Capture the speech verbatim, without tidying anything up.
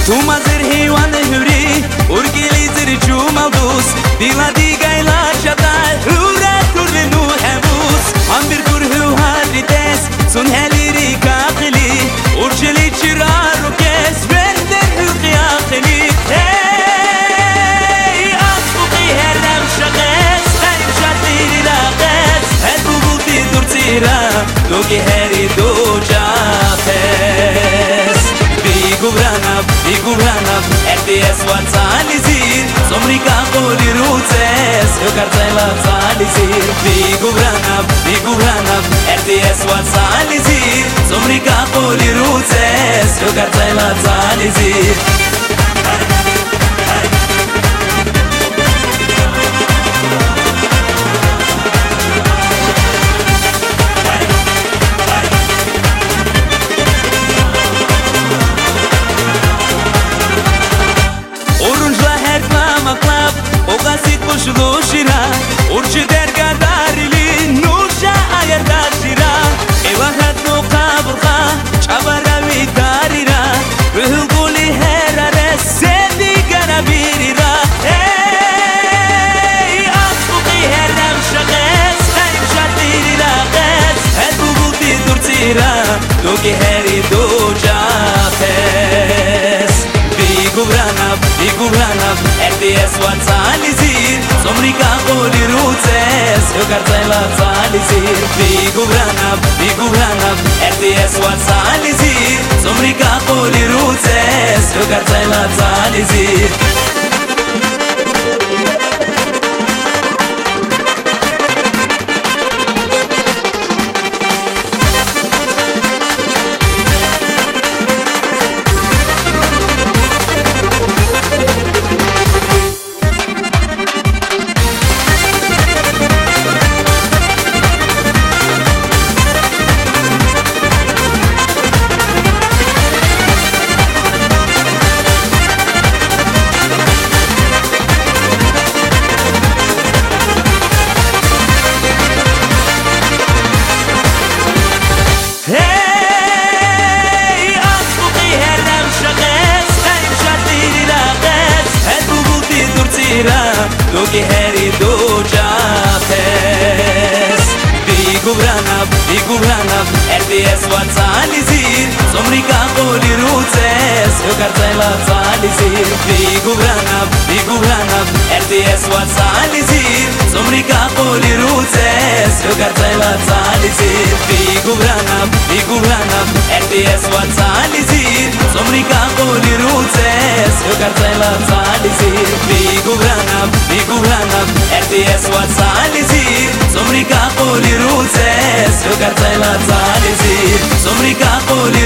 Tu mazır heyvan hüri Urgeli zırçu maldus Dila digayla çatar Hura turve nu hemus Ambir kurhu hadrites Sun heliri kakili Urgeli çırar kes Verder hülki akili Hey Asfuqi herdem şakes Hayr şatiri laqes Hel bu bulti durtira Doki heri do jafes Bigubranab, bigubranab R T S watzalizir Somrika qoli rutzes Eukartzayla tzalizir Bigubranab, bigubranab R T S watzalizir Somrika qoli rutzes Eukartzayla tzalizir Shira urchi dergadarili nusha ayardashira ewahat no qabrqa chabara vitarira ruhuli herare sendi garabirira hey asfuqi herdam shaqes khayr shatiri laqes hadu bulti durtira doki heri do jafes bigubranab bigubranab R T S watzalizir Somrika qoli rutzes Eukartzayla tzalizir Bigubranab, bigubranab R T S watzalizir Somrika qoli rutzes Eukartzayla tzalizir Doki heri do jafes Bigubranab, bigubranab R T S watzalizir Somrika qoli rutzes Eukartzayla tzalizir Bigubranab, bigubranab R T S watzalizir Somrika qoli rutzes Eukartzayla tzalizir Bigubranab, bigubranab R T S watzalizir Somrika qoli rutzes Eukartzayla tzalizir Bigubranab, bigubranab R T S watzalizir Somrika qoli rutzes Eukartzayla tzalizir Somrika qoli